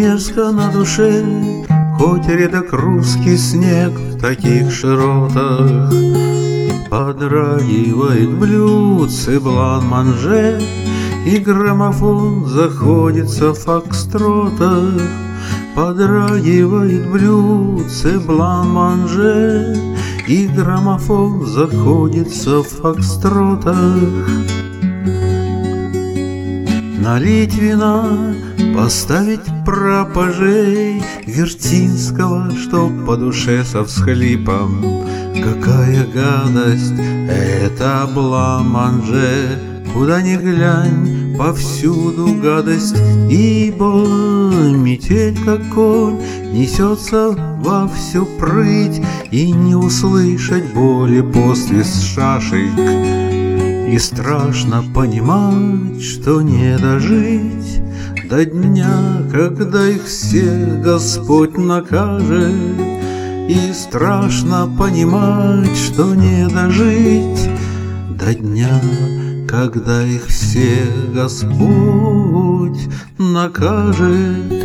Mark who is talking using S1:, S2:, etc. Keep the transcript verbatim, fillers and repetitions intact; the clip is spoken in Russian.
S1: мерзко на душе, хоть редок русский снег в таких широтах. Подрагивает в блюдце блан-манже, и граммофон заходится в фокстротах. Подрагивает в блюдце блан-манже, и граммофон заходится в фокстротах. Налить вина, поставить пропажей Вертинского, чтоб по душе со всхлипом. Какая гадость, это блан-манже, куда ни глянь, повсюду гадость, ибо метель, как конь, несется во всю прыть, и не услышать боли посвист шашек. И страшно понимать, что не дожить до дня, когда их всех Господь накажет. И страшно понимать, что не дожить до дня, когда их всех Господь накажет.